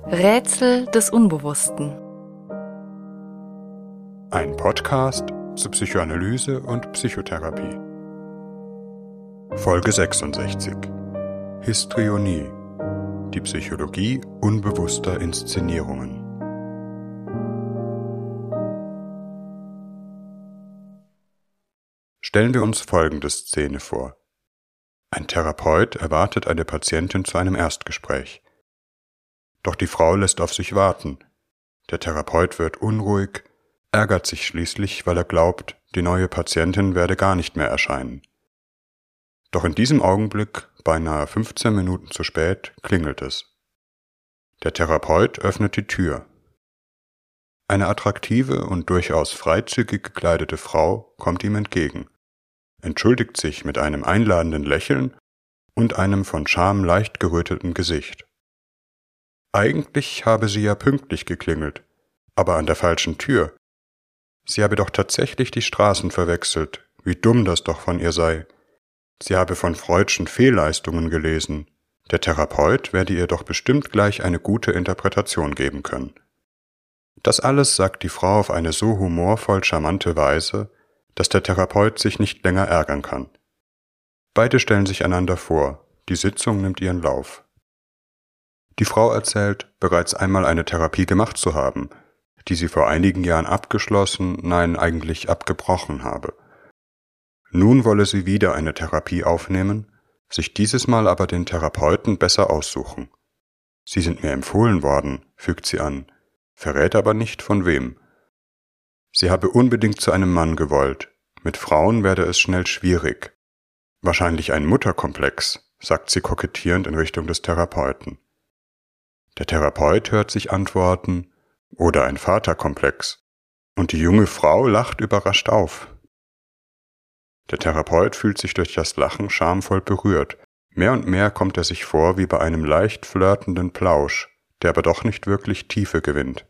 Rätsel des Unbewussten. Ein Podcast zu Psychoanalyse und Psychotherapie. Folge 66. Histrionie. Die Psychologie unbewusster Inszenierungen. Stellen wir uns folgende Szene vor. Ein Therapeut erwartet eine Patientin zu einem Erstgespräch. Doch die Frau lässt auf sich warten. Der Therapeut wird unruhig, ärgert sich schließlich, weil er glaubt, die neue Patientin werde gar nicht mehr erscheinen. Doch in diesem Augenblick, beinahe 15 Minuten zu spät, klingelt es. Der Therapeut öffnet die Tür. Eine attraktive und durchaus freizügig gekleidete Frau kommt ihm entgegen, entschuldigt sich mit einem einladenden Lächeln und einem von Scham leicht geröteten Gesicht. Eigentlich habe sie ja pünktlich geklingelt, aber an der falschen Tür. Sie habe doch tatsächlich die Straßen verwechselt, wie dumm das doch von ihr sei. Sie habe von Freudschen Fehlleistungen gelesen. Der Therapeut werde ihr doch bestimmt gleich eine gute Interpretation geben können. Das alles sagt die Frau auf eine so humorvoll charmante Weise, dass der Therapeut sich nicht länger ärgern kann. Beide stellen sich einander vor, die Sitzung nimmt ihren Lauf. Die Frau erzählt, bereits einmal eine Therapie gemacht zu haben, die sie vor einigen Jahren abgeschlossen, nein, eigentlich abgebrochen habe. Nun wolle sie wieder eine Therapie aufnehmen, sich dieses Mal aber den Therapeuten besser aussuchen. Sie sind mir empfohlen worden, fügt sie an, verrät aber nicht von wem. Sie habe unbedingt zu einem Mann gewollt, mit Frauen werde es schnell schwierig. Wahrscheinlich ein Mutterkomplex, sagt sie kokettierend in Richtung des Therapeuten. Der Therapeut hört sich antworten, oder ein Vaterkomplex, und die junge Frau lacht überrascht auf. Der Therapeut fühlt sich durch das Lachen schamvoll berührt. Mehr und mehr kommt er sich vor wie bei einem leicht flirtenden Plausch, der aber doch nicht wirklich Tiefe gewinnt.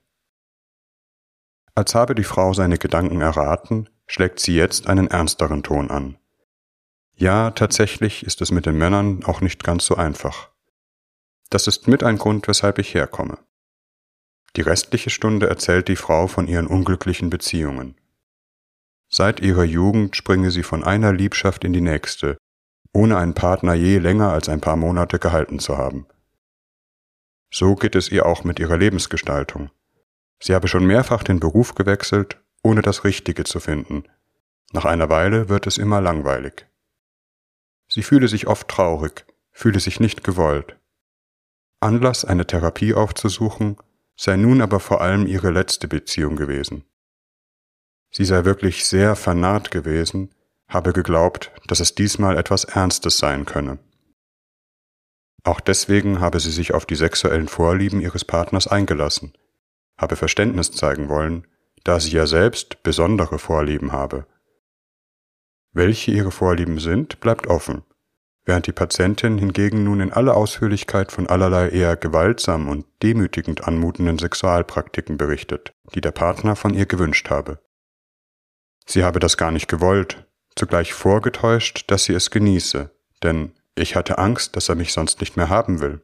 Als habe die Frau seine Gedanken erraten, schlägt sie jetzt einen ernsteren Ton an. Ja, tatsächlich ist es mit den Männern auch nicht ganz so einfach. Das ist mit ein Grund, weshalb ich herkomme. Die restliche Stunde erzählt die Frau von ihren unglücklichen Beziehungen. Seit ihrer Jugend springe sie von einer Liebschaft in die nächste, ohne einen Partner je länger als ein paar Monate gehalten zu haben. So geht es ihr auch mit ihrer Lebensgestaltung. Sie habe schon mehrfach den Beruf gewechselt, ohne das Richtige zu finden. Nach einer Weile wird es immer langweilig. Sie fühle sich oft traurig, fühle sich nicht gewollt. Anlass, eine Therapie aufzusuchen, sei nun aber vor allem ihre letzte Beziehung gewesen. Sie sei wirklich sehr vernarrt gewesen, habe geglaubt, dass es diesmal etwas Ernstes sein könne. Auch deswegen habe sie sich auf die sexuellen Vorlieben ihres Partners eingelassen, habe Verständnis zeigen wollen, da sie ja selbst besondere Vorlieben habe. Welche ihre Vorlieben sind, bleibt offen, während die Patientin hingegen nun in aller Ausführlichkeit von allerlei eher gewaltsam und demütigend anmutenden Sexualpraktiken berichtet, die der Partner von ihr gewünscht habe. Sie habe das gar nicht gewollt, zugleich vorgetäuscht, dass sie es genieße, denn ich hatte Angst, dass er mich sonst nicht mehr haben will.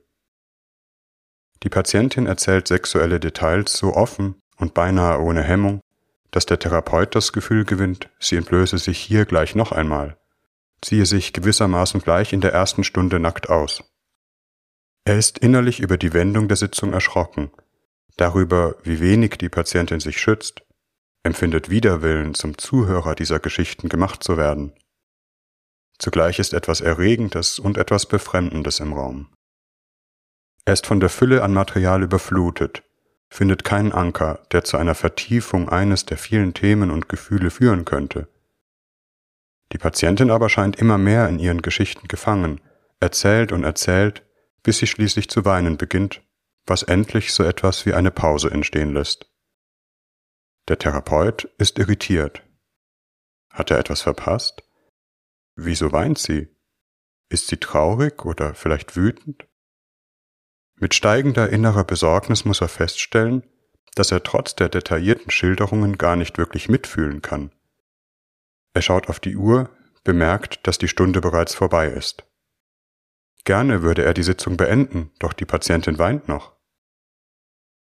Die Patientin erzählt sexuelle Details so offen und beinahe ohne Hemmung, dass der Therapeut das Gefühl gewinnt, sie entblöße sich hier gleich noch einmal, ziehe sich gewissermaßen gleich in der ersten Stunde nackt aus. Er ist innerlich über die Wendung der Sitzung erschrocken, darüber, wie wenig die Patientin sich schützt, empfindet Widerwillen, zum Zuhörer dieser Geschichten gemacht zu werden. Zugleich ist etwas Erregendes und etwas Befremdendes im Raum. Er ist von der Fülle an Material überflutet, findet keinen Anker, der zu einer Vertiefung eines der vielen Themen und Gefühle führen könnte. Die Patientin aber scheint immer mehr in ihren Geschichten gefangen, erzählt und erzählt, bis sie schließlich zu weinen beginnt, was endlich so etwas wie eine Pause entstehen lässt. Der Therapeut ist irritiert. Hat er etwas verpasst? Wieso weint sie? Ist sie traurig oder vielleicht wütend? Mit steigender innerer Besorgnis muss er feststellen, dass er trotz der detaillierten Schilderungen gar nicht wirklich mitfühlen kann. Er schaut auf die Uhr, bemerkt, dass die Stunde bereits vorbei ist. Gerne würde er die Sitzung beenden, doch die Patientin weint noch.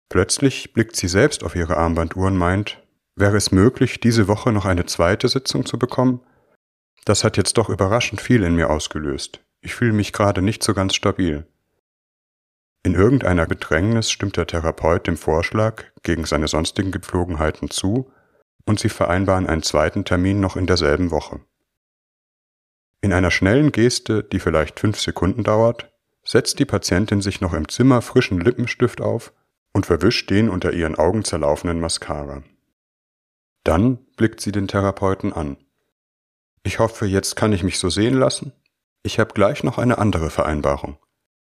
Plötzlich blickt sie selbst auf ihre Armbanduhr und meint, wäre es möglich, diese Woche noch eine zweite Sitzung zu bekommen? Das hat jetzt doch überraschend viel in mir ausgelöst. Ich fühle mich gerade nicht so ganz stabil. In irgendeiner Bedrängnis stimmt der Therapeut dem Vorschlag gegen seine sonstigen Gepflogenheiten zu und sie vereinbaren einen zweiten Termin noch in derselben Woche. In einer schnellen Geste, die vielleicht 5 Sekunden dauert, setzt die Patientin sich noch im Zimmer frischen Lippenstift auf und verwischt den unter ihren Augen zerlaufenden Mascara. Dann blickt sie den Therapeuten an. Ich hoffe, jetzt kann ich mich so sehen lassen. Ich habe gleich noch eine andere Vereinbarung.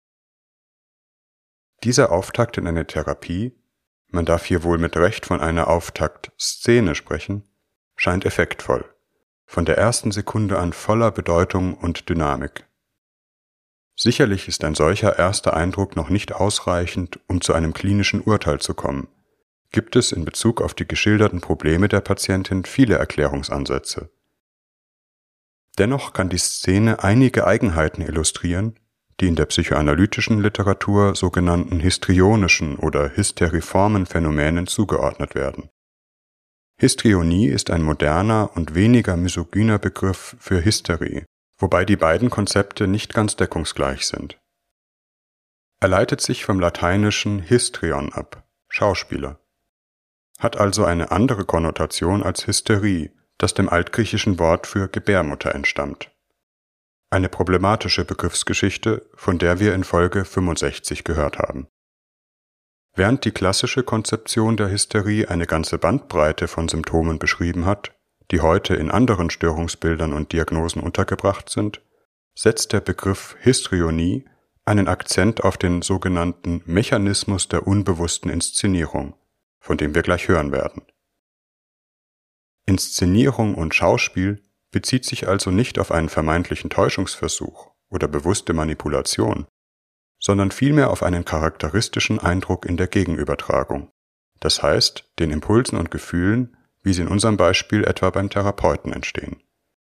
Dieser Auftakt in eine Therapie, man darf hier wohl mit Recht von einer Auftaktszene sprechen, scheint effektvoll, von der ersten Sekunde an voller Bedeutung und Dynamik. Sicherlich ist ein solcher erster Eindruck noch nicht ausreichend, um zu einem klinischen Urteil zu kommen. Gibt es in Bezug auf die geschilderten Probleme der Patientin viele Erklärungsansätze. Dennoch kann die Szene einige Eigenheiten illustrieren, die in der psychoanalytischen Literatur sogenannten histrionischen oder hysteriformen Phänomenen zugeordnet werden. Histrionie ist ein moderner und weniger misogyner Begriff für Hysterie, wobei die beiden Konzepte nicht ganz deckungsgleich sind. Er leitet sich vom lateinischen histrion ab, Schauspieler, hat also eine andere Konnotation als Hysterie, das dem altgriechischen Wort für Gebärmutter entstammt. Eine problematische Begriffsgeschichte, von der wir in Folge 65 gehört haben. Während die klassische Konzeption der Hysterie eine ganze Bandbreite von Symptomen beschrieben hat, die heute in anderen Störungsbildern und Diagnosen untergebracht sind, setzt der Begriff Histrionie einen Akzent auf den sogenannten Mechanismus der unbewussten Inszenierung, von dem wir gleich hören werden. Inszenierung und Schauspiel bezieht sich also nicht auf einen vermeintlichen Täuschungsversuch oder bewusste Manipulation, sondern vielmehr auf einen charakteristischen Eindruck in der Gegenübertragung, das heißt den Impulsen und Gefühlen, wie sie in unserem Beispiel etwa beim Therapeuten entstehen.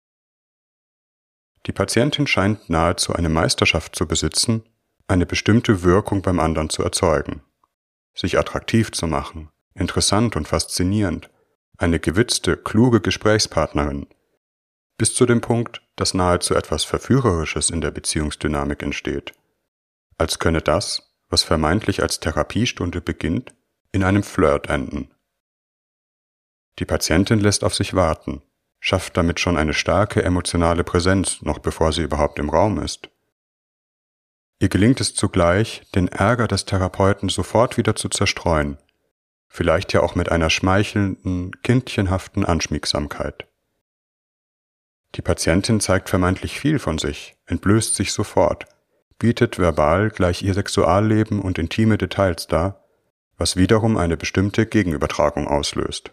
Die Patientin scheint nahezu eine Meisterschaft zu besitzen, eine bestimmte Wirkung beim anderen zu erzeugen, sich attraktiv zu machen, interessant und faszinierend, eine gewitzte, kluge Gesprächspartnerin, bis zu dem Punkt, dass nahezu etwas Verführerisches in der Beziehungsdynamik entsteht, als könne das, was vermeintlich als Therapiestunde beginnt, in einem Flirt enden. Die Patientin lässt auf sich warten, schafft damit schon eine starke emotionale Präsenz, noch bevor sie überhaupt im Raum ist. Ihr gelingt es zugleich, den Ärger des Therapeuten sofort wieder zu zerstreuen, vielleicht ja auch mit einer schmeichelnden, kindchenhaften Anschmiegsamkeit. Die Patientin zeigt vermeintlich viel von sich, entblößt sich sofort, bietet verbal gleich ihr Sexualleben und intime Details dar, was wiederum eine bestimmte Gegenübertragung auslöst.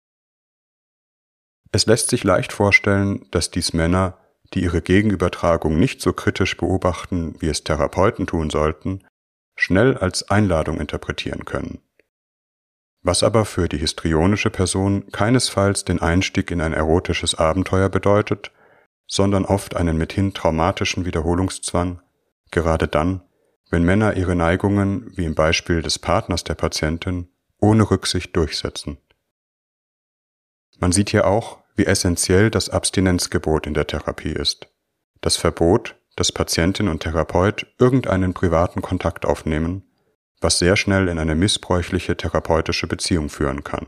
Es lässt sich leicht vorstellen, dass dies Männer, die ihre Gegenübertragung nicht so kritisch beobachten, wie es Therapeuten tun sollten, schnell als Einladung interpretieren können. Was aber für die histrionische Person keinesfalls den Einstieg in ein erotisches Abenteuer bedeutet, sondern oft einen mithin traumatischen Wiederholungszwang, gerade dann, wenn Männer ihre Neigungen, wie im Beispiel des Partners der Patientin, ohne Rücksicht durchsetzen. Man sieht hier auch, wie essentiell das Abstinenzgebot in der Therapie ist, das Verbot, dass Patientin und Therapeut irgendeinen privaten Kontakt aufnehmen, was sehr schnell in eine missbräuchliche therapeutische Beziehung führen kann.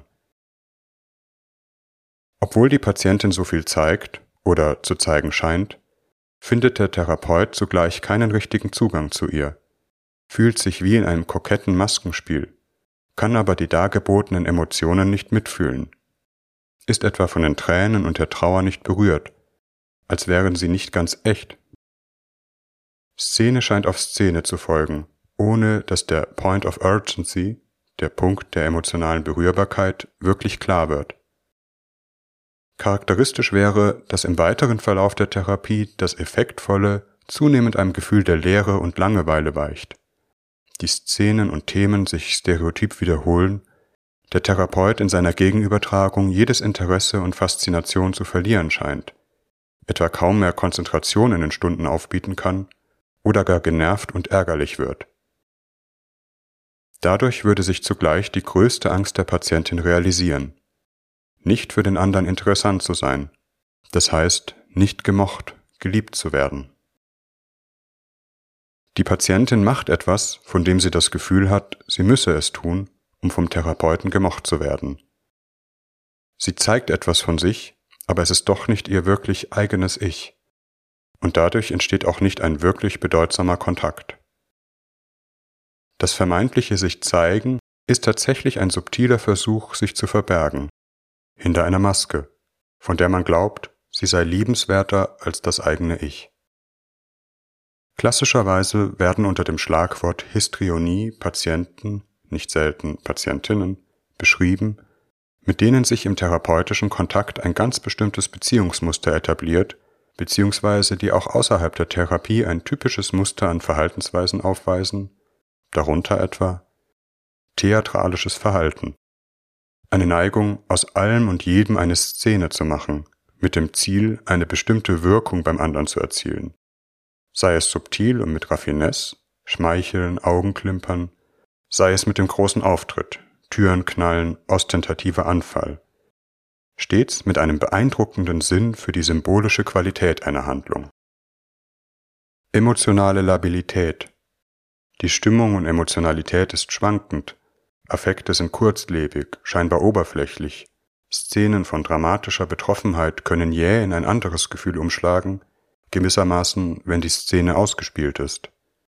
Obwohl die Patientin so viel zeigt oder zu zeigen scheint, findet der Therapeut zugleich keinen richtigen Zugang zu ihr, fühlt sich wie in einem koketten Maskenspiel, kann aber die dargebotenen Emotionen nicht mitfühlen, ist etwa von den Tränen und der Trauer nicht berührt, als wären sie nicht ganz echt. Szene scheint auf Szene zu folgen, ohne dass der Point of Urgency, der Punkt der emotionalen Berührbarkeit, wirklich klar wird. Charakteristisch wäre, dass im weiteren Verlauf der Therapie das Effektvolle zunehmend einem Gefühl der Leere und Langeweile weicht, die Szenen und Themen sich stereotyp wiederholen, der Therapeut in seiner Gegenübertragung jedes Interesse und Faszination zu verlieren scheint, etwa kaum mehr Konzentration in den Stunden aufbieten kann oder gar genervt und ärgerlich wird. Dadurch würde sich zugleich die größte Angst der Patientin realisieren: nicht für den anderen interessant zu sein, das heißt, nicht gemocht, geliebt zu werden. Die Patientin macht etwas, von dem sie das Gefühl hat, sie müsse es tun, um vom Therapeuten gemocht zu werden. Sie zeigt etwas von sich, aber es ist doch nicht ihr wirklich eigenes Ich. Und dadurch entsteht auch nicht ein wirklich bedeutsamer Kontakt. Das vermeintliche sich zeigen ist tatsächlich ein subtiler Versuch, sich zu verbergen, hinter einer Maske, von der man glaubt, sie sei liebenswerter als das eigene Ich. Klassischerweise werden unter dem Schlagwort Histrionie Patienten, nicht selten Patientinnen, beschrieben, mit denen sich im therapeutischen Kontakt ein ganz bestimmtes Beziehungsmuster etabliert, beziehungsweise die auch außerhalb der Therapie ein typisches Muster an Verhaltensweisen aufweisen, darunter etwa theatralisches Verhalten, eine Neigung, aus allem und jedem eine Szene zu machen, mit dem Ziel, eine bestimmte Wirkung beim anderen zu erzielen. Sei es subtil und mit Raffinesse, Schmeicheln, Augenklimpern, sei es mit dem großen Auftritt, Türen knallen, ostentativer Anfall. Stets mit einem beeindruckenden Sinn für die symbolische Qualität einer Handlung. Emotionale Labilität. Die Stimmung und Emotionalität ist schwankend, Affekte sind kurzlebig, scheinbar oberflächlich, Szenen von dramatischer Betroffenheit können jäh in ein anderes Gefühl umschlagen, gewissermaßen, wenn die Szene ausgespielt ist.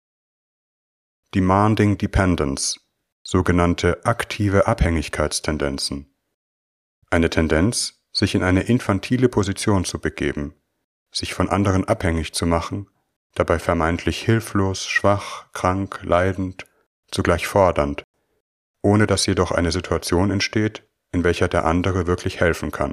Demanding Dependence, sogenannte aktive Abhängigkeitstendenzen. Eine Tendenz, sich in eine infantile Position zu begeben, sich von anderen abhängig zu machen, dabei vermeintlich hilflos, schwach, krank, leidend, zugleich fordernd, ohne dass jedoch eine Situation entsteht, in welcher der andere wirklich helfen kann.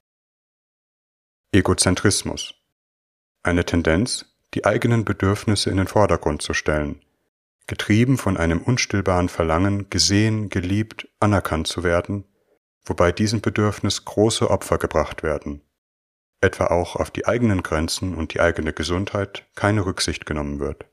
Egozentrismus. Eine Tendenz, die eigenen Bedürfnisse in den Vordergrund zu stellen, getrieben von einem unstillbaren Verlangen, gesehen, geliebt, anerkannt zu werden, wobei diesem Bedürfnis große Opfer gebracht werden, etwa auch auf die eigenen Grenzen und die eigene Gesundheit keine Rücksicht genommen wird.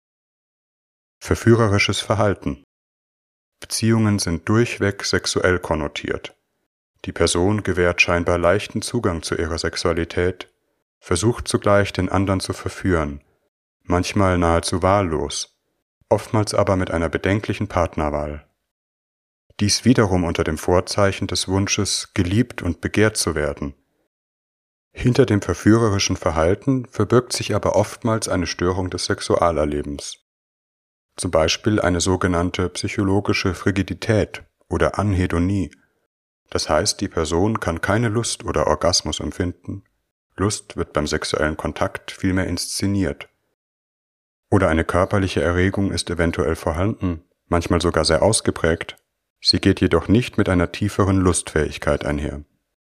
Verführerisches Verhalten. Beziehungen sind durchweg sexuell konnotiert. Die Person gewährt scheinbar leichten Zugang zu ihrer Sexualität, versucht zugleich den anderen zu verführen, manchmal nahezu wahllos, oftmals aber mit einer bedenklichen Partnerwahl. Dies wiederum unter dem Vorzeichen des Wunsches, geliebt und begehrt zu werden. Hinter dem verführerischen Verhalten verbirgt sich aber oftmals eine Störung des Sexualerlebens. Zum Beispiel eine sogenannte psychologische Frigidität oder Anhedonie. Das heißt, die Person kann keine Lust oder Orgasmus empfinden. Lust wird beim sexuellen Kontakt vielmehr inszeniert. Oder eine körperliche Erregung ist eventuell vorhanden, manchmal sogar sehr ausgeprägt. Sie geht jedoch nicht mit einer tieferen Lustfähigkeit einher.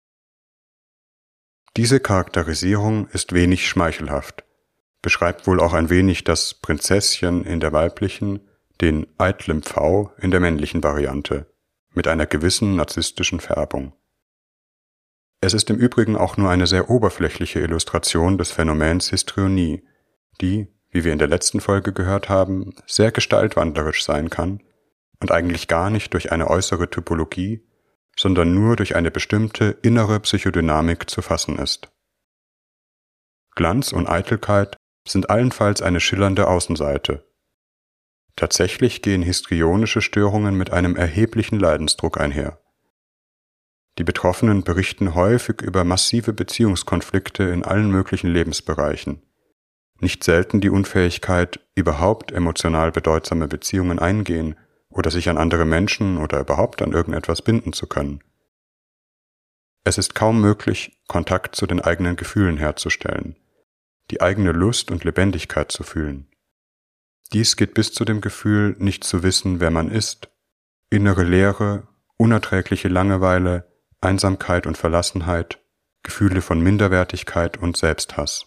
Diese Charakterisierung ist wenig schmeichelhaft, beschreibt wohl auch ein wenig das Prinzesschen in der weiblichen, den eitlen Pfau in der männlichen Variante, mit einer gewissen narzisstischen Färbung. Es ist im Übrigen auch nur eine sehr oberflächliche Illustration des Phänomens Histrionie, die, wie wir in der letzten Folge gehört haben, sehr gestaltwandlerisch sein kann und eigentlich gar nicht durch eine äußere Typologie, sondern nur durch eine bestimmte innere Psychodynamik zu fassen ist. Glanz und Eitelkeit sind allenfalls eine schillernde Außenseite. Tatsächlich gehen histrionische Störungen mit einem erheblichen Leidensdruck einher. Die Betroffenen berichten häufig über massive Beziehungskonflikte in allen möglichen Lebensbereichen. Nicht selten die Unfähigkeit, überhaupt emotional bedeutsame Beziehungen eingehen oder sich an andere Menschen oder überhaupt an irgendetwas binden zu können. Es ist kaum möglich, Kontakt zu den eigenen Gefühlen herzustellen, die eigene Lust und Lebendigkeit zu fühlen. Dies geht bis zu dem Gefühl, nicht zu wissen, wer man ist, innere Leere, unerträgliche Langeweile, Einsamkeit und Verlassenheit, Gefühle von Minderwertigkeit und Selbsthass.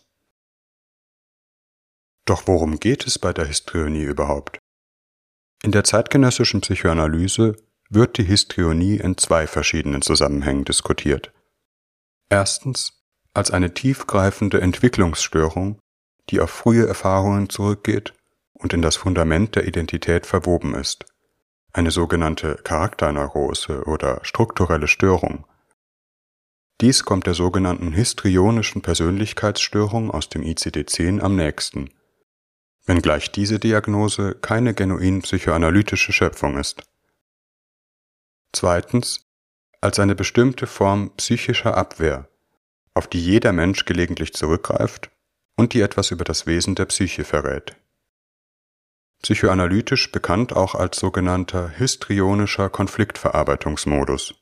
Doch worum geht es bei der Histrionie überhaupt? In der zeitgenössischen Psychoanalyse wird die Histrionie in zwei verschiedenen Zusammenhängen diskutiert. Erstens als eine tiefgreifende Entwicklungsstörung, die auf frühe Erfahrungen zurückgeht und in das Fundament der Identität verwoben ist, eine sogenannte Charakterneurose oder strukturelle Störung. Dies kommt der sogenannten histrionischen Persönlichkeitsstörung aus dem ICD-10 am nächsten, wenngleich diese Diagnose keine genuin psychoanalytische Schöpfung ist. Zweitens, als eine bestimmte Form psychischer Abwehr, auf die jeder Mensch gelegentlich zurückgreift und die etwas über das Wesen der Psyche verrät. Psychoanalytisch bekannt auch als sogenannter histrionischer Konfliktverarbeitungsmodus.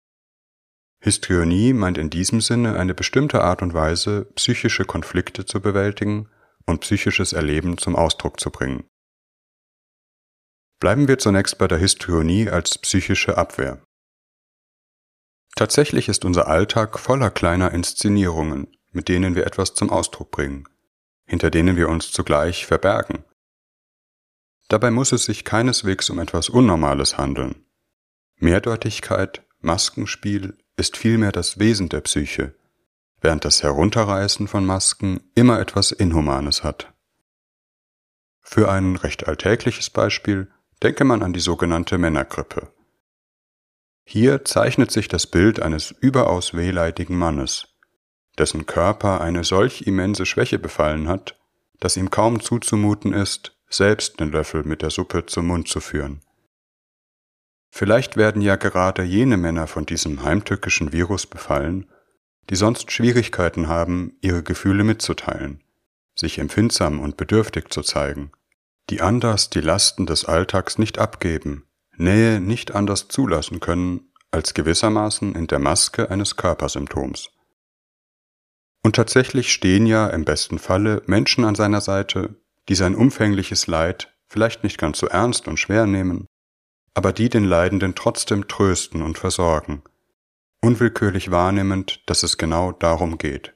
Histrionie meint in diesem Sinne eine bestimmte Art und Weise, psychische Konflikte zu bewältigen und psychisches Erleben zum Ausdruck zu bringen. Bleiben wir zunächst bei der Histrionie als psychische Abwehr. Tatsächlich ist unser Alltag voller kleiner Inszenierungen, mit denen wir etwas zum Ausdruck bringen, hinter denen wir uns zugleich verbergen. Dabei muss es sich keineswegs um etwas Unnormales handeln. Mehrdeutigkeit, Maskenspiel ist vielmehr das Wesen der Psyche, während das Herunterreißen von Masken immer etwas Inhumanes hat. Für ein recht alltägliches Beispiel denke man an die sogenannte Männergrippe. Hier zeichnet sich das Bild eines überaus wehleidigen Mannes, dessen Körper eine solch immense Schwäche befallen hat, dass ihm kaum zuzumuten ist, selbst den Löffel mit der Suppe zum Mund zu führen. Vielleicht werden ja gerade jene Männer von diesem heimtückischen Virus befallen, die sonst Schwierigkeiten haben, ihre Gefühle mitzuteilen, sich empfindsam und bedürftig zu zeigen, die anders die Lasten des Alltags nicht abgeben, Nähe nicht anders zulassen können, als gewissermaßen in der Maske eines Körpersymptoms. Und tatsächlich stehen ja im besten Falle Menschen an seiner Seite, die sein umfängliches Leid vielleicht nicht ganz so ernst und schwer nehmen, aber die den Leidenden trotzdem trösten und versorgen, unwillkürlich wahrnehmend, dass es genau darum geht.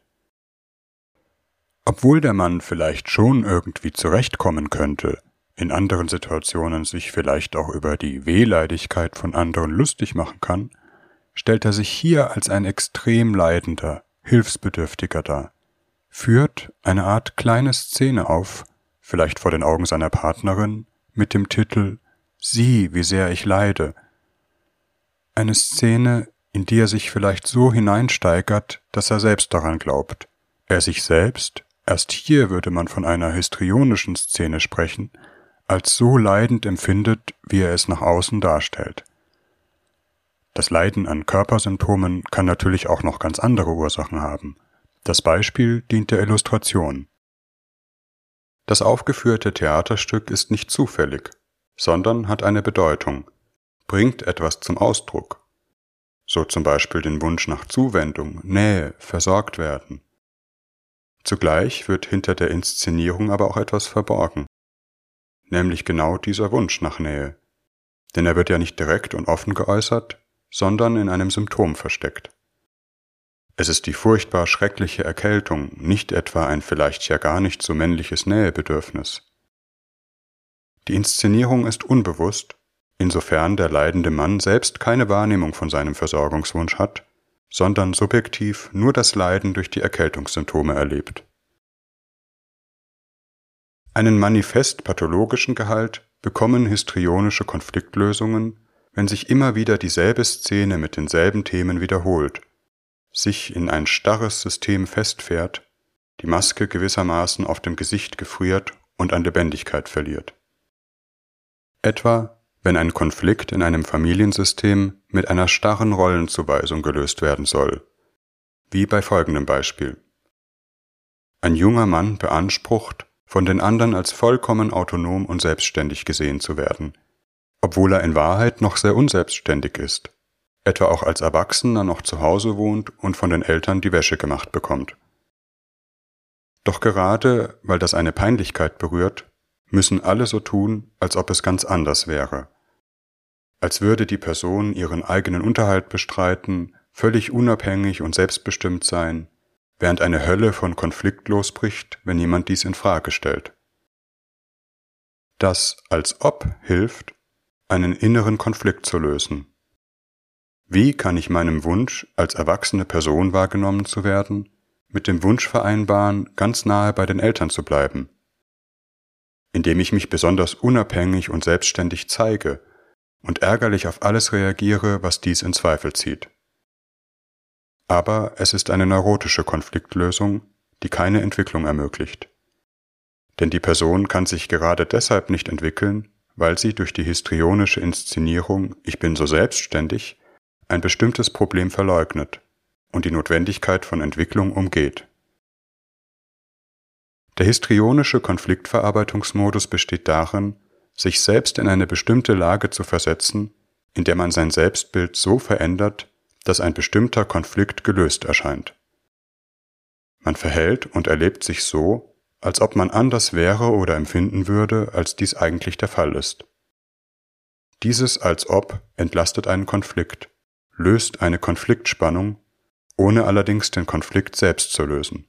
Obwohl der Mann vielleicht schon irgendwie zurechtkommen könnte, in anderen Situationen sich vielleicht auch über die Wehleidigkeit von anderen lustig machen kann, stellt er sich hier als ein extrem leidender, Hilfsbedürftiger dar, führt eine Art kleine Szene auf, vielleicht vor den Augen seiner Partnerin, mit dem Titel »Sieh, wie sehr ich leide«. Eine Szene, in die er sich vielleicht so hineinsteigert, dass er selbst daran glaubt. Er sich selbst, erst hier würde man von einer histrionischen Szene sprechen, als so leidend empfindet, wie er es nach außen darstellt. Das Leiden an Körpersymptomen kann natürlich auch noch ganz andere Ursachen haben. Das Beispiel dient der Illustration. Das aufgeführte Theaterstück ist nicht zufällig, sondern hat eine Bedeutung, bringt etwas zum Ausdruck. So zum Beispiel den Wunsch nach Zuwendung, Nähe, versorgt werden. Zugleich wird hinter der Inszenierung aber auch etwas verborgen, nämlich genau dieser Wunsch nach Nähe, denn er wird ja nicht direkt und offen geäußert, sondern in einem Symptom versteckt. Es ist die furchtbar schreckliche Erkältung, nicht etwa ein vielleicht ja gar nicht so männliches Nähebedürfnis. Die Inszenierung ist unbewusst, insofern der leidende Mann selbst keine Wahrnehmung von seinem Versorgungswunsch hat, sondern subjektiv nur das Leiden durch die Erkältungssymptome erlebt. Einen manifest pathologischen Gehalt bekommen histrionische Konfliktlösungen, wenn sich immer wieder dieselbe Szene mit denselben Themen wiederholt, sich in ein starres System festfährt, die Maske gewissermaßen auf dem Gesicht gefriert und an Lebendigkeit verliert. Etwa, wenn ein Konflikt in einem Familiensystem mit einer starren Rollenzuweisung gelöst werden soll, wie bei folgendem Beispiel. Ein junger Mann beansprucht, von den anderen als vollkommen autonom und selbstständig gesehen zu werden, obwohl er in Wahrheit noch sehr unselbstständig ist, etwa auch als Erwachsener noch zu Hause wohnt und von den Eltern die Wäsche gemacht bekommt. Doch gerade, weil das eine Peinlichkeit berührt, müssen alle so tun, als ob es ganz anders wäre. Als würde die Person ihren eigenen Unterhalt bestreiten, völlig unabhängig und selbstbestimmt sein, während eine Hölle von Konflikt losbricht, wenn jemand dies in Frage stellt. Das als ob hilft, einen inneren Konflikt zu lösen. Wie kann ich meinem Wunsch, als erwachsene Person wahrgenommen zu werden, mit dem Wunsch vereinbaren, ganz nahe bei den Eltern zu bleiben? Indem ich mich besonders unabhängig und selbstständig zeige und ärgerlich auf alles reagiere, was dies in Zweifel zieht. Aber es ist eine neurotische Konfliktlösung, die keine Entwicklung ermöglicht. Denn die Person kann sich gerade deshalb nicht entwickeln, weil sie durch die histrionische Inszenierung »Ich bin so selbstständig« ein bestimmtes Problem verleugnet und die Notwendigkeit von Entwicklung umgeht. Der histrionische Konfliktverarbeitungsmodus besteht darin, sich selbst in eine bestimmte Lage zu versetzen, in der man sein Selbstbild so verändert, dass ein bestimmter Konflikt gelöst erscheint. Man verhält und erlebt sich so, als ob man anders wäre oder empfinden würde, als dies eigentlich der Fall ist. Dieses als ob entlastet einen Konflikt, löst eine Konfliktspannung, ohne allerdings den Konflikt selbst zu lösen.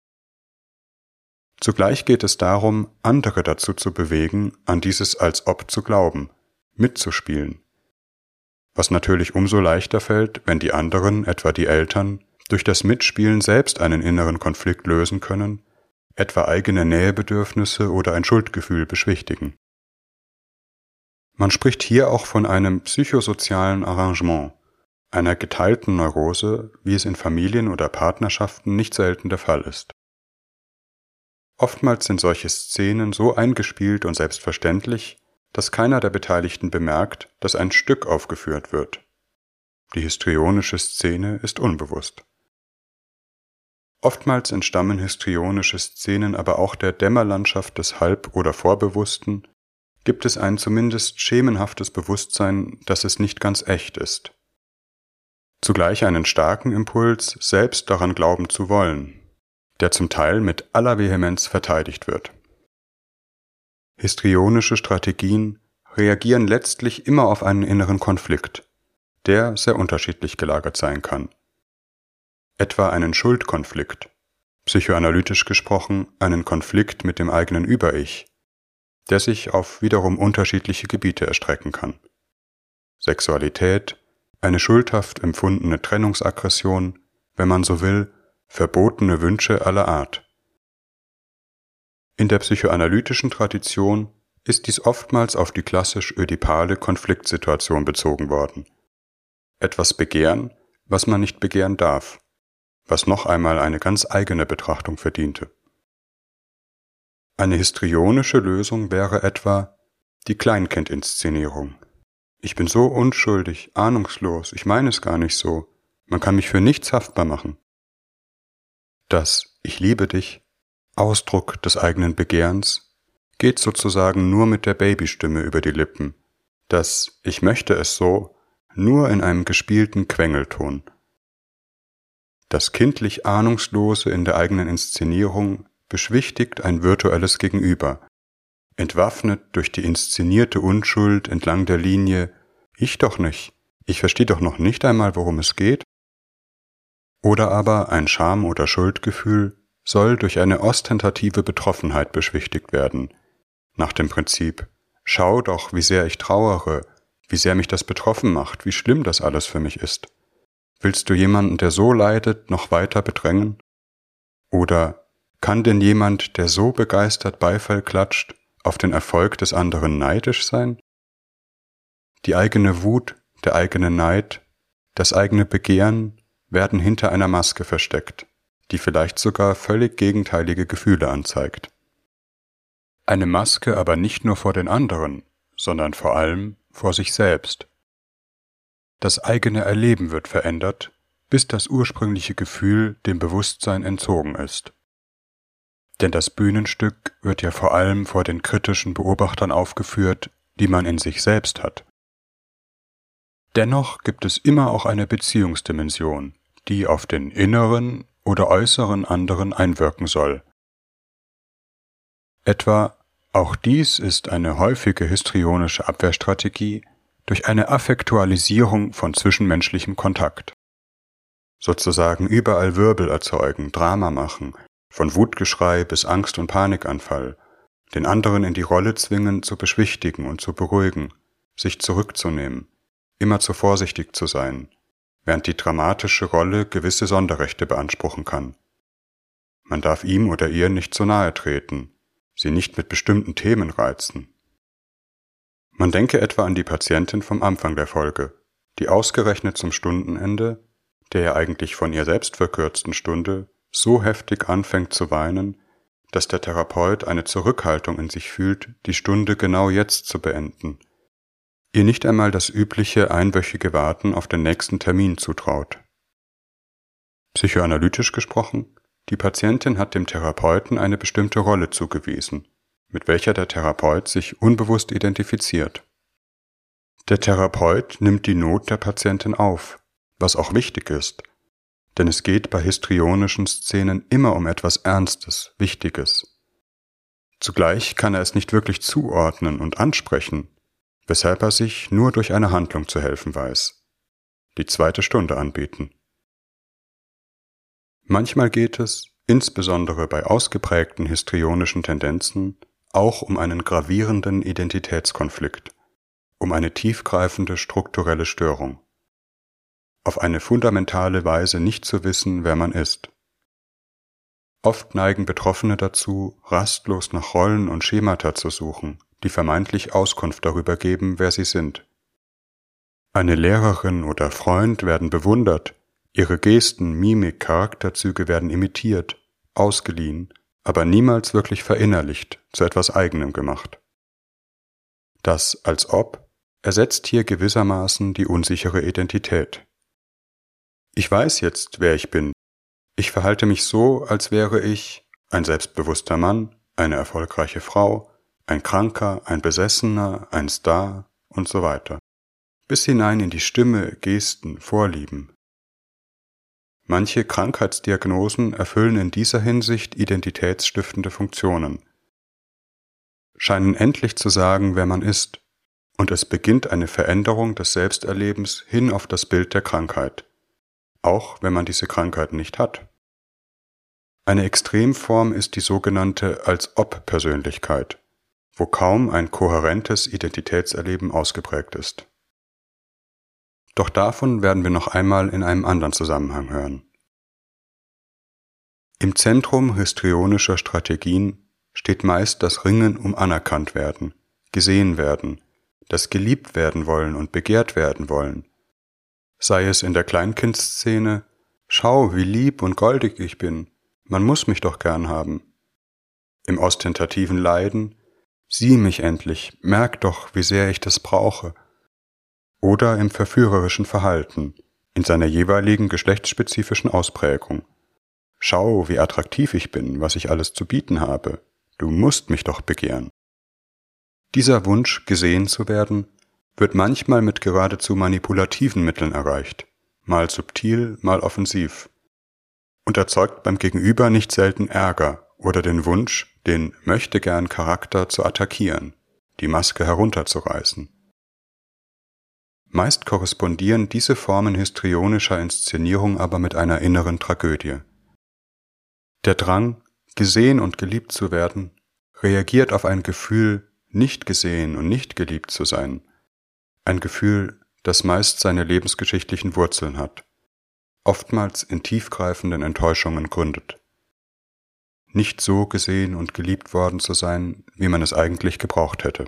Zugleich geht es darum, andere dazu zu bewegen, an dieses als ob zu glauben, mitzuspielen, was natürlich umso leichter fällt, wenn die anderen, etwa die Eltern, durch das Mitspielen selbst einen inneren Konflikt lösen können, etwa eigene Nähebedürfnisse oder ein Schuldgefühl beschwichtigen. Man spricht hier auch von einem psychosozialen Arrangement, einer geteilten Neurose, wie es in Familien oder Partnerschaften nicht selten der Fall ist. Oftmals sind solche Szenen so eingespielt und selbstverständlich, dass keiner der Beteiligten bemerkt, dass ein Stück aufgeführt wird. Die histrionische Szene ist unbewusst. Oftmals entstammen histrionische Szenen aber auch der Dämmerlandschaft des Halb- oder Vorbewussten, gibt es ein zumindest schemenhaftes Bewusstsein, dass es nicht ganz echt ist. Zugleich einen starken Impuls, selbst daran glauben zu wollen, der zum Teil mit aller Vehemenz verteidigt wird. Histrionische Strategien reagieren letztlich immer auf einen inneren Konflikt, der sehr unterschiedlich gelagert sein kann. Etwa einen Schuldkonflikt, psychoanalytisch gesprochen einen Konflikt mit dem eigenen Über-Ich, der sich auf wiederum unterschiedliche Gebiete erstrecken kann. Sexualität, eine schuldhaft empfundene Trennungsaggression, wenn man so will, verbotene Wünsche aller Art. In der psychoanalytischen Tradition ist dies oftmals auf die klassisch ödipale Konfliktsituation bezogen worden. Etwas begehren, was man nicht begehren darf, was noch einmal eine ganz eigene Betrachtung verdiente. Eine histrionische Lösung wäre etwa die Kleinkindinszenierung. Ich bin so unschuldig, ahnungslos, ich meine es gar nicht so, man kann mich für nichts haftbar machen. Das »Ich liebe dich«, Ausdruck des eigenen Begehrens, geht sozusagen nur mit der Babystimme über die Lippen, das »Ich möchte es so« nur in einem gespielten Quengelton. Das kindlich Ahnungslose in der eigenen Inszenierung beschwichtigt ein virtuelles Gegenüber, entwaffnet durch die inszenierte Unschuld entlang der Linie »Ich doch nicht, ich verstehe doch noch nicht einmal, worum es geht«. Oder aber ein Scham- oder Schuldgefühl soll durch eine ostentative Betroffenheit beschwichtigt werden, nach dem Prinzip »Schau doch, wie sehr ich trauere, wie sehr mich das betroffen macht, wie schlimm das alles für mich ist. Willst du jemanden, der so leidet, noch weiter bedrängen? Oder kann denn jemand, der so begeistert Beifall klatscht, auf den Erfolg des anderen neidisch sein? Die eigene Wut, der eigene Neid, das eigene Begehren werden hinter einer Maske versteckt, die vielleicht sogar völlig gegenteilige Gefühle anzeigt. Eine Maske aber nicht nur vor den anderen, sondern vor allem vor sich selbst. Das eigene Erleben wird verändert, bis das ursprüngliche Gefühl dem Bewusstsein entzogen ist. Denn das Bühnenstück wird ja vor allem vor den kritischen Beobachtern aufgeführt, die man in sich selbst hat. Dennoch gibt es immer auch eine Beziehungsdimension, die auf den inneren oder äußeren anderen einwirken soll. Etwa, auch dies ist eine häufige histrionische Abwehrstrategie, durch eine Affektualisierung von zwischenmenschlichem Kontakt. Sozusagen überall Wirbel erzeugen, Drama machen, von Wutgeschrei bis Angst- und Panikanfall, den anderen in die Rolle zwingen, zu beschwichtigen und zu beruhigen, sich zurückzunehmen, immer zu vorsichtig zu sein, während die dramatische Rolle gewisse Sonderrechte beanspruchen kann. Man darf ihm oder ihr nicht zu nahe treten, sie nicht mit bestimmten Themen reizen. Man denke etwa an die Patientin vom Anfang der Folge, die ausgerechnet zum Stundenende, der ja eigentlich von ihr selbst verkürzten Stunde, so heftig anfängt zu weinen, dass der Therapeut eine Zurückhaltung in sich fühlt, die Stunde genau jetzt zu beenden, ihr nicht einmal das übliche einwöchige Warten auf den nächsten Termin zutraut. Psychoanalytisch gesprochen, die Patientin hat dem Therapeuten eine bestimmte Rolle zugewiesen, mit welcher der Therapeut sich unbewusst identifiziert. Der Therapeut nimmt die Not der Patientin auf, was auch wichtig ist, denn es geht bei histrionischen Szenen immer um etwas Ernstes, Wichtiges. Zugleich kann er es nicht wirklich zuordnen und ansprechen, weshalb er sich nur durch eine Handlung zu helfen weiß: die zweite Stunde anbieten. Manchmal geht es, insbesondere bei ausgeprägten histrionischen Tendenzen, auch um einen gravierenden Identitätskonflikt, um eine tiefgreifende strukturelle Störung. Auf eine fundamentale Weise nicht zu wissen, wer man ist. Oft neigen Betroffene dazu, rastlos nach Rollen und Schemata zu suchen, die vermeintlich Auskunft darüber geben, wer sie sind. Eine Lehrerin oder Freund werden bewundert, ihre Gesten, Mimik, Charakterzüge werden imitiert, ausgeliehen, aber niemals wirklich verinnerlicht, zu etwas Eigenem gemacht. Das als ob ersetzt hier gewissermaßen die unsichere Identität. Ich weiß jetzt, wer ich bin. Ich verhalte mich so, als wäre ich ein selbstbewusster Mann, eine erfolgreiche Frau, ein Kranker, ein Besessener, ein Star und so weiter. Bis hinein in die Stimme, Gesten, Vorlieben. Manche Krankheitsdiagnosen erfüllen in dieser Hinsicht identitätsstiftende Funktionen, scheinen endlich zu sagen, wer man ist, und es beginnt eine Veränderung des Selbsterlebens hin auf das Bild der Krankheit, auch wenn man diese Krankheit nicht hat. Eine Extremform ist die sogenannte Als-Ob-Persönlichkeit, wo kaum ein kohärentes Identitätserleben ausgeprägt ist. Doch davon werden wir noch einmal in einem anderen Zusammenhang hören. Im Zentrum histrionischer Strategien steht meist das Ringen um anerkannt werden, gesehen werden, das geliebt werden wollen und begehrt werden wollen. Sei es in der Kleinkindsszene: »Schau, wie lieb und goldig ich bin, man muss mich doch gern haben«, im ostentativen Leiden: »Sieh mich endlich, merk doch, wie sehr ich das brauche«, oder im verführerischen Verhalten, in seiner jeweiligen geschlechtsspezifischen Ausprägung: »Schau, wie attraktiv ich bin, was ich alles zu bieten habe, du musst mich doch begehren.« Dieser Wunsch, gesehen zu werden, wird manchmal mit geradezu manipulativen Mitteln erreicht, mal subtil, mal offensiv, und erzeugt beim Gegenüber nicht selten Ärger oder den Wunsch, den Möchtegern-Charakter zu attackieren, die Maske herunterzureißen. Meist korrespondieren diese Formen histrionischer Inszenierung aber mit einer inneren Tragödie. Der Drang, gesehen und geliebt zu werden, reagiert auf ein Gefühl, nicht gesehen und nicht geliebt zu sein, ein Gefühl, das meist seine lebensgeschichtlichen Wurzeln hat, oftmals in tiefgreifenden Enttäuschungen gründet. Nicht so gesehen und geliebt worden zu sein, wie man es eigentlich gebraucht hätte.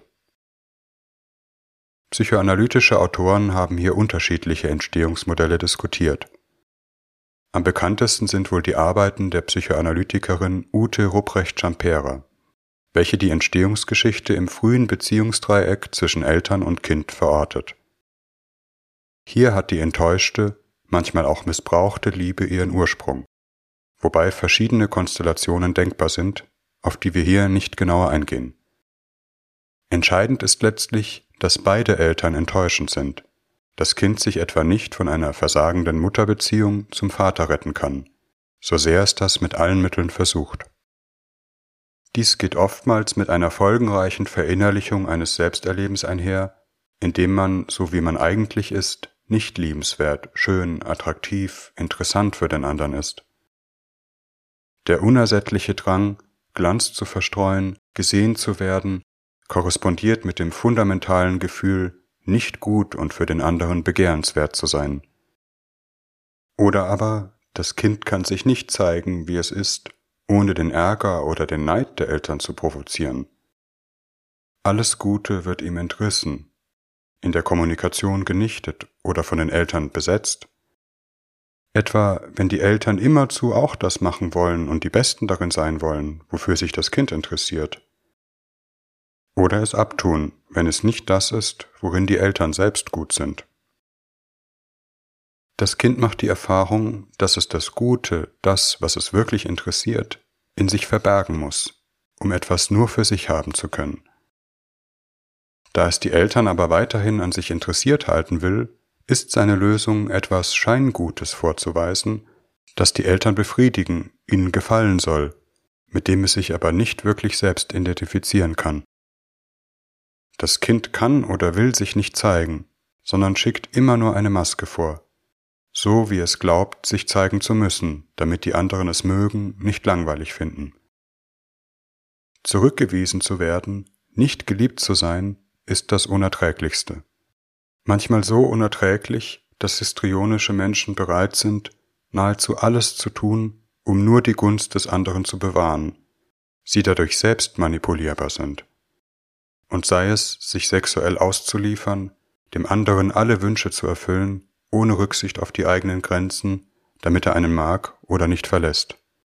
Psychoanalytische Autoren haben hier unterschiedliche Entstehungsmodelle diskutiert. Am bekanntesten sind wohl die Arbeiten der Psychoanalytikerin Ute Rupprecht-Schampera, welche die Entstehungsgeschichte im frühen Beziehungsdreieck zwischen Eltern und Kind verortet. Hier hat die enttäuschte, manchmal auch missbrauchte Liebe ihren Ursprung, wobei verschiedene Konstellationen denkbar sind, auf die wir hier nicht genauer eingehen. Entscheidend ist letztlich, dass beide Eltern enttäuschend sind, das Kind sich etwa nicht von einer versagenden Mutterbeziehung zum Vater retten kann, so sehr es das mit allen Mitteln versucht. Dies geht oftmals mit einer folgenreichen Verinnerlichung eines Selbsterlebens einher, in dem man, so wie man eigentlich ist, nicht liebenswert, schön, attraktiv, interessant für den anderen ist. Der unersättliche Drang, Glanz zu verstreuen, gesehen zu werden, korrespondiert mit dem fundamentalen Gefühl, nicht gut und für den anderen begehrenswert zu sein. Oder aber, das Kind kann sich nicht zeigen, wie es ist, ohne den Ärger oder den Neid der Eltern zu provozieren. alles Gute wird ihm entrissen, in der Kommunikation genichtet oder von den Eltern besetzt. Etwa, wenn die Eltern immerzu auch das machen wollen und die Besten darin sein wollen, wofür sich das Kind interessiert. Oder es abtun, wenn es nicht das ist, worin die Eltern selbst gut sind. Das Kind macht die Erfahrung, dass es das Gute, das, was es wirklich interessiert, in sich verbergen muss, um etwas nur für sich haben zu können. Da es die Eltern aber weiterhin an sich interessiert halten will, ist seine Lösung, etwas Scheingutes vorzuweisen, das die Eltern befriedigen, ihnen gefallen soll, mit dem es sich aber nicht wirklich selbst identifizieren kann. Das Kind kann oder will sich nicht zeigen, sondern schickt immer nur eine Maske vor, so wie es glaubt, sich zeigen zu müssen, damit die anderen es mögen, nicht langweilig finden. Zurückgewiesen zu werden, nicht geliebt zu sein, ist das Unerträglichste. Manchmal so unerträglich, dass histrionische Menschen bereit sind, nahezu alles zu tun, um nur die Gunst des anderen zu bewahren, sie dadurch selbst manipulierbar sind. Und sei es, sich sexuell auszuliefern, dem anderen alle Wünsche zu erfüllen, ohne Rücksicht auf die eigenen Grenzen, damit er einen mag oder nicht verlässt.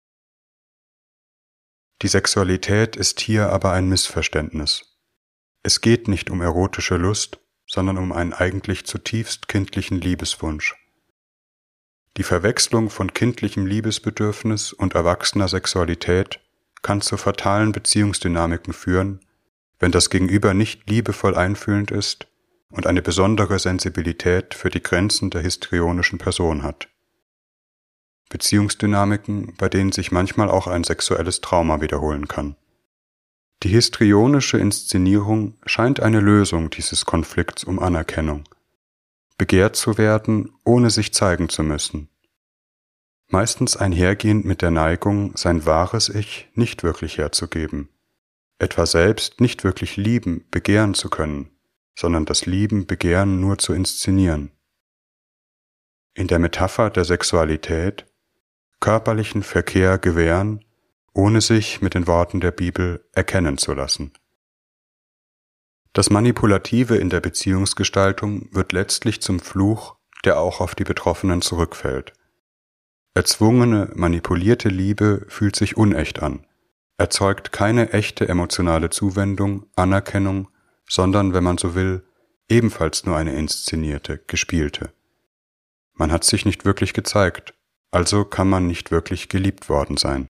Die Sexualität ist hier aber ein Missverständnis. Es geht nicht um erotische Lust, sondern um einen eigentlich zutiefst kindlichen Liebeswunsch. Die Verwechslung von kindlichem Liebesbedürfnis und erwachsener Sexualität kann zu fatalen Beziehungsdynamiken führen, wenn das Gegenüber nicht liebevoll einfühlend ist und eine besondere Sensibilität für die Grenzen der histrionischen Person hat. Beziehungsdynamiken, bei denen sich manchmal auch ein sexuelles Trauma wiederholen kann. Die histrionische Inszenierung scheint eine Lösung dieses Konflikts um Anerkennung. Begehrt zu werden, ohne sich zeigen zu müssen. Meistens einhergehend mit der Neigung, sein wahres Ich nicht wirklich herzugeben. Etwa selbst nicht wirklich lieben, begehren zu können, sondern das Lieben, Begehren nur zu inszenieren. In der Metapher der Sexualität körperlichen Verkehr gewähren, ohne sich mit den Worten der Bibel erkennen zu lassen. Das Manipulative in der Beziehungsgestaltung wird letztlich zum Fluch, der auch auf die Betroffenen zurückfällt. Erzwungene, manipulierte Liebe fühlt sich unecht an, erzeugt keine echte emotionale Zuwendung, Anerkennung, sondern, wenn man so will, ebenfalls nur eine inszenierte, gespielte. Man hat sich nicht wirklich gezeigt, also kann man nicht wirklich geliebt worden sein.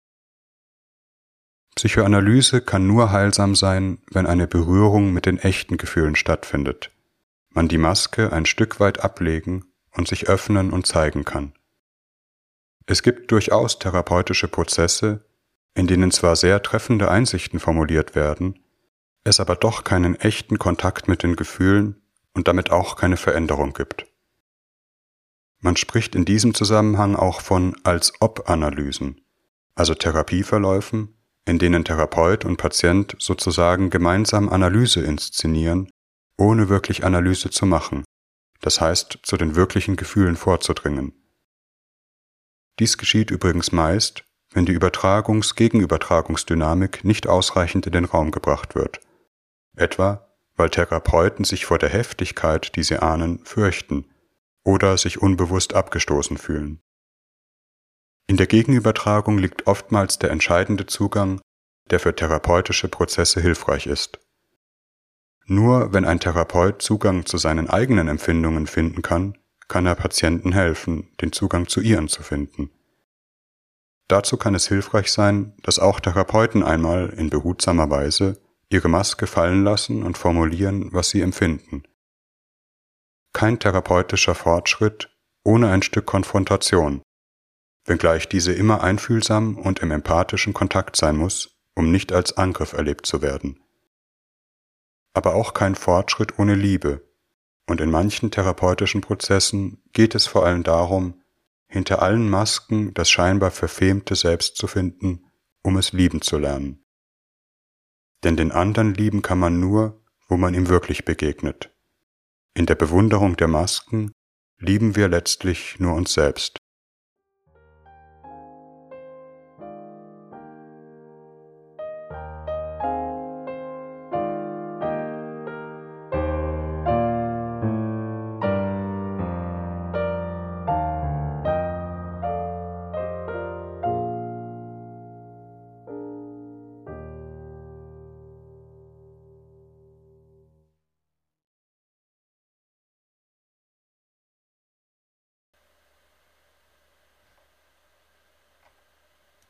Psychoanalyse kann nur heilsam sein, wenn eine Berührung mit den echten Gefühlen stattfindet, man die Maske ein Stück weit ablegen und sich öffnen und zeigen kann. Es gibt durchaus therapeutische Prozesse, in denen zwar sehr treffende Einsichten formuliert werden, es aber doch keinen echten Kontakt mit den Gefühlen und damit auch keine Veränderung gibt. Man spricht in diesem Zusammenhang auch von Als-Ob-Analysen, also Therapieverläufen, in denen Therapeut und Patient sozusagen gemeinsam Analyse inszenieren, ohne wirklich Analyse zu machen, das heißt, zu den wirklichen Gefühlen vorzudringen. Dies geschieht übrigens meist, wenn die Übertragungs-Gegenübertragungsdynamik nicht ausreichend in den Raum gebracht wird, etwa weil Therapeuten sich vor der Heftigkeit, die sie ahnen, fürchten oder sich unbewusst abgestoßen fühlen. In der Gegenübertragung liegt oftmals der entscheidende Zugang, der für therapeutische Prozesse hilfreich ist. Nur wenn ein Therapeut Zugang zu seinen eigenen Empfindungen finden kann, kann er Patienten helfen, den Zugang zu ihren zu finden. Dazu kann es hilfreich sein, dass auch Therapeuten einmal in behutsamer Weise ihre Maske fallen lassen und formulieren, was sie empfinden. Kein therapeutischer Fortschritt ohne ein Stück Konfrontation, wenngleich diese immer einfühlsam und im empathischen Kontakt sein muss, um nicht als Angriff erlebt zu werden. Aber auch kein Fortschritt ohne Liebe, und in manchen therapeutischen Prozessen geht es vor allem darum, hinter allen Masken das scheinbar verfemte Selbst zu finden, um es lieben zu lernen. Denn den anderen lieben kann man nur, wo man ihm wirklich begegnet. In der Bewunderung der Masken lieben wir letztlich nur uns selbst.